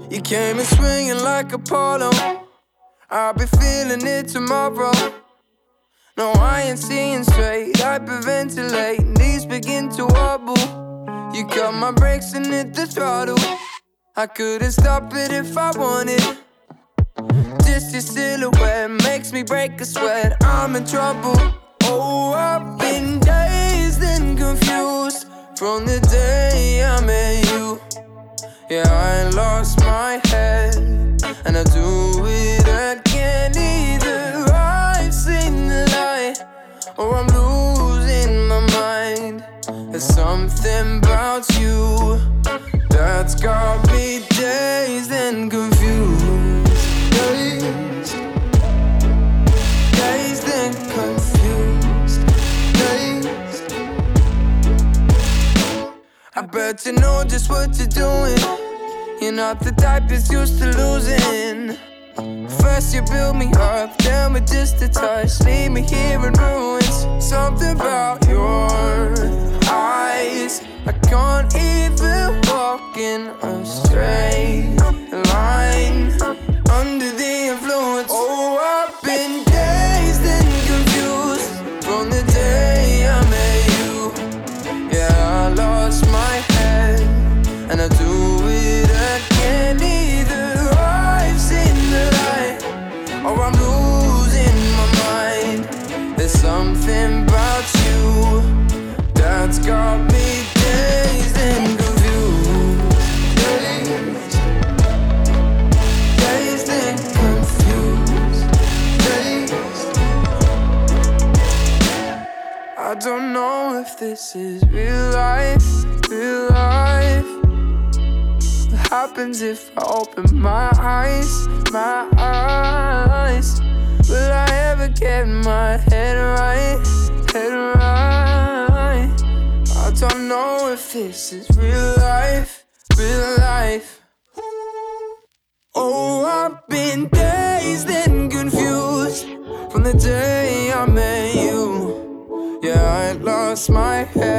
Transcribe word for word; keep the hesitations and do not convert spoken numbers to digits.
You came in swinging like Apollo. I'll be feeling it tomorrow. No, I ain't seeing straight. Hyperventilate, knees begin to wobble. You cut my brakes and hit the throttle. I couldn't stop it if I wanted. Just your silhouette makes me break a sweat. I'm in trouble. Oh, I've been dazed and confused from the day I met you. Yeah, I lost my head and I do it again. Either I've seen the light or I'm losing my mind. There's something about you that's got me dazed and confused. Dazed, dazed and confused. Dazed. I bet you know just what you're doing. You're not the type that's used to losing. First you build me up, then with just a touch leave me here in ruins. Something about your eyes, I can't even walk in a straight line under the influence. Oh, I've been dazed and confused from the day I met you. Yeah, I lost my head and I do it again. Either I've seen the light or I'm losing my mind. There's something about you that's got me dazed and confused. Dazed, dazed and confused. Dazed. I don't know if this is real life, real life. What happens if I open my eyes, my eyes? Will I ever get my head right, head right? I don't know if this is real life, real life. Oh, I've been dazed and confused from the day I met you. Yeah, I lost my head